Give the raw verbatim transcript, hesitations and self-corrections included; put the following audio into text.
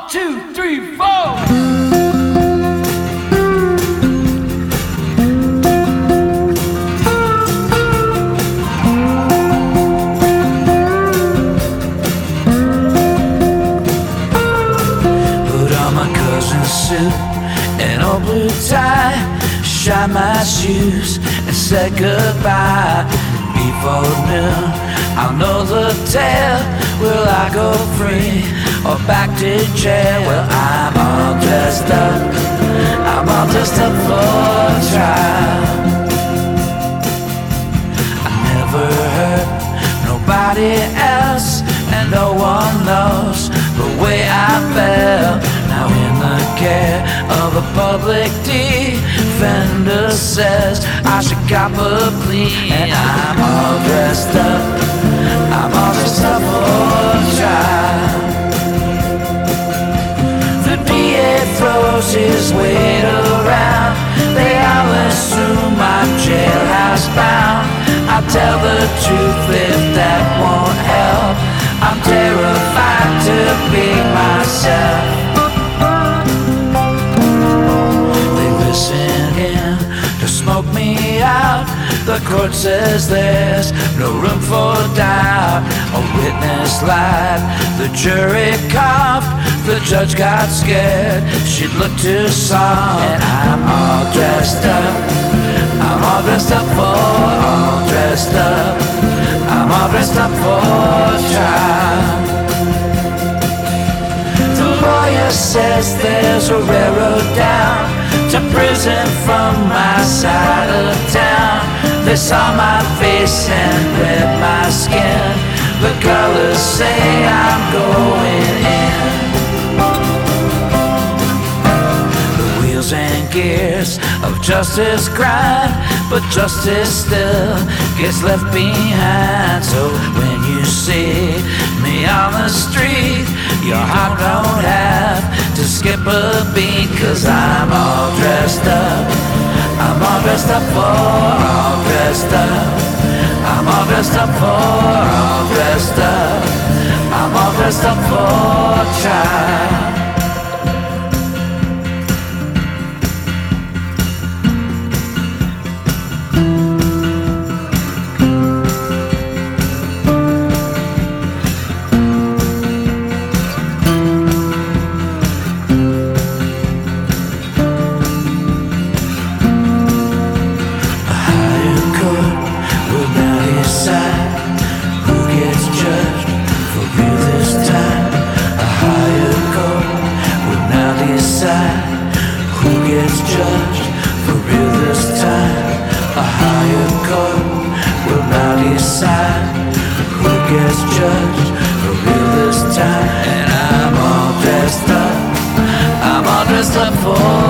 two, three, four. Suit and old blue tie, shine my shoes and said goodbye. Before noon, I'll know the tale. Will I go free or back to jail? Well, I'm all dressed up, I'm all dressed up for trial. I never hurt nobody else, and no one knows the way I felt. Now in the care of a public defender says I should cop a plea, and I'm all dressed up, I'm all dressed up for trial. The D A throws his weight around, they all assume I'm jailhouse bound. I'll tell the truth if that won't help, I'm terrified to be myself. To smoke me out, the court says there's no room for doubt. A witness lied, the jury coughed, the judge got scared, she'd look too soft. And I'm all dressed up, I'm all dressed up for, all dressed up, I'm all dressed up for trial. The lawyer says there's a railroad down to prison from my side of town. They saw my face and read my skin, the colors say I'm going in. The wheels and gears of justice grind, but justice still gets left behind. So when you see me on the street, your heart don't have to skip a beat, 'cause I'm all dressed up, I'm all dressed up for, all dressed up, I'm all dressed up for, all dressed up, I'm all dressed up for trial. Who gets judged for real this time? A higher court will now decide who gets judged for real this time. And I'm all dressed up, I'm all dressed up for